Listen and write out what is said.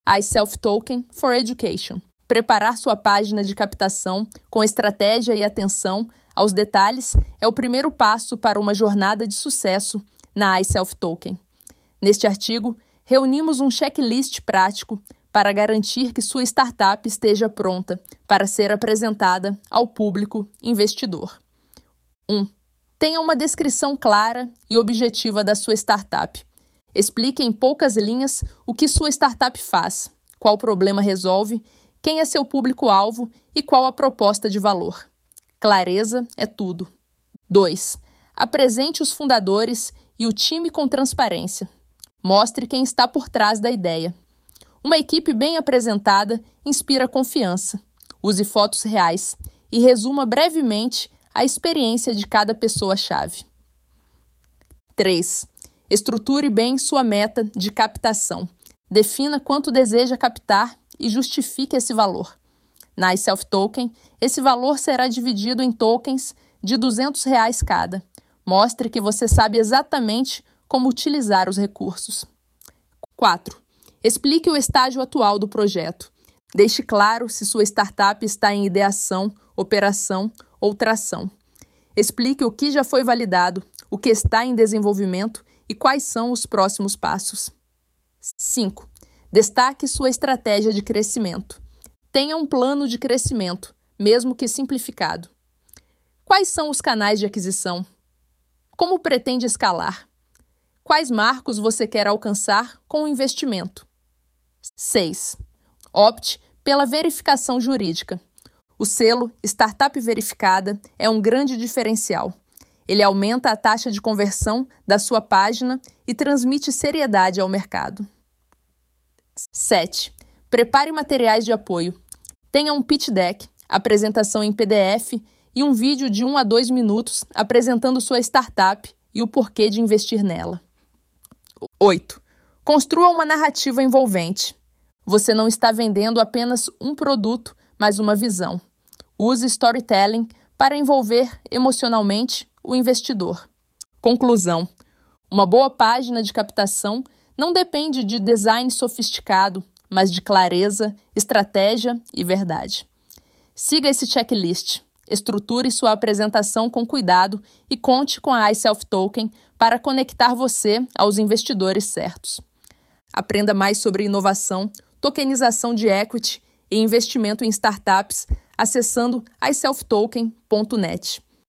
iSelf Token for Education. Preparar sua página de captação com estratégia e atenção aos detalhes é o primeiro passo para uma jornada de sucesso na iSelf Token. Neste artigo, reunimos um checklist prático para garantir que sua startup esteja pronta para ser apresentada ao público investidor. 1. Tenha uma descrição clara e objetiva da sua startup. Explique em poucas linhas o que sua startup faz, qual problema resolve, quem é seu público-alvo e qual a proposta de valor. Clareza é tudo. 2. Apresente os fundadores e o time com transparência. Mostre quem está por trás da ideia. Uma equipe bem apresentada inspira confiança. Use fotos reais e resuma brevemente a experiência de cada pessoa-chave. 3. Estruture bem sua meta de captação. Defina quanto deseja captar e justifique esse valor. Na iSelf Token, esse valor será dividido em tokens de R$200 cada. Mostre que você sabe exatamente como utilizar os recursos. 4. Explique o estágio atual do projeto. Deixe claro se sua startup está em ideação, operação ou tração. Explique o que já foi validado, o que está em desenvolvimento e quais são os próximos passos. 5. Destaque sua estratégia de crescimento. Tenha um plano de crescimento, mesmo que simplificado. Quais são os canais de aquisição? Como pretende escalar? Quais marcos você quer alcançar com o investimento? 6. Opte pela verificação jurídica. O selo Startup Verificada é um grande diferencial. Ele aumenta a taxa de conversão da sua página e transmite seriedade ao mercado. 7. Prepare materiais de apoio. Tenha um pitch deck, apresentação em PDF e um vídeo de 1 a 2 minutos apresentando sua startup e o porquê de investir nela. 8. Construa uma narrativa envolvente. Você não está vendendo apenas um produto, mas uma visão. Use storytelling para envolver emocionalmente o investidor. Conclusão: uma boa página de captação não depende de design sofisticado, mas de clareza, estratégia e verdade. Siga esse checklist, estruture sua apresentação com cuidado e conte com a iSelf Token para conectar você aos investidores certos. Aprenda mais sobre inovação, tokenização de equity e investimento em startups acessando iselftoken.net.